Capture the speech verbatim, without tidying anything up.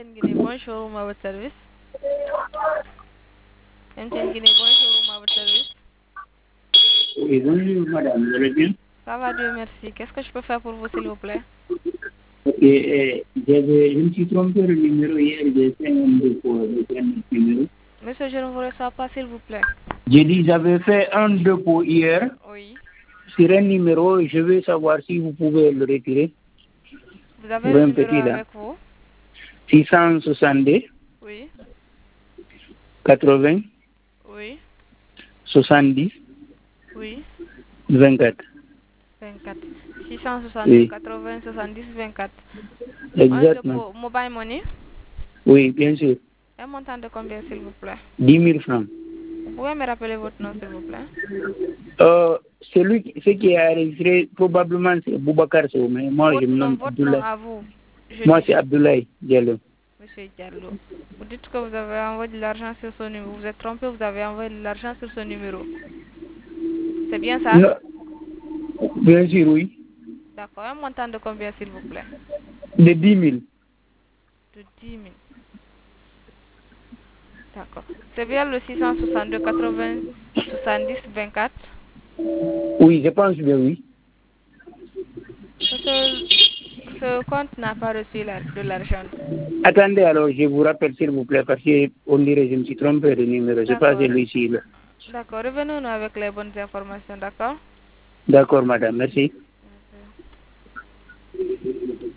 Guinée, bonjour, à votre service. M T N Guinée, bonjour, à votre service. Oui, bonjour madame, vous allez bien? Ça va, Dieu merci. Qu'est-ce que je peux faire pour vous, s'il vous plaît? Ok, euh, j'avais- je me suis trompé le numéro hier, j'ai fait un dépôt avec un autre numéro. Monsieur, je ne vous reçois pas, s'il vous plaît. J'ai dit j'avais fait un dépôt hier Oui. sur un numéro, je veux savoir si vous pouvez le retirer Vous avez pour le un numéro petit là. avec vous? six cent soixante-deux, Oui. quatre-vingts, Oui. soixante-dix, Oui. vingt-quatre. vingt-quatre. six cent soixante-deux, Oui, quatre-vingts, soixante-dix, vingt-quatre. Un exactement. dépôt mobile money. Oui, bien sûr. Un montant de combien, s'il vous plaît? dix mille francs. Vous pouvez me rappeler votre nom, s'il vous plaît? Euh, celui qui, ce qui est enregistré, probablement c'est Boubacar Sow, mais moi je Votre me nom, nomme votre nom Abdoulaye. à vous, je Moi dis. c'est Abdoulaye Diallo. Monsieur Diallo. Vous dites que vous avez envoyé de l'argent sur ce numéro. Vous êtes trompé, vous avez envoyé de l'argent sur ce numéro. C'est bien ça? Non, bien sûr, oui. D'accord. Un montant de combien, s'il vous plaît? De dix mille. De dix mille. D'accord. C'est bien le six cent soixante-deux, quatre-vingts, soixante-dix, vingt-quatre. Oui, je pense bien, oui. Ce, ce compte n'a pas reçu la- de l'argent. Attendez, alors, je vous rappelle, s'il vous plaît, parce qu'on dirait que je me suis trompé de numéro. Je pas D'accord. celui-ci, là. D'accord. Revenons-nous avec les bonnes informations, d'accord? D'accord, madame, merci. Ok.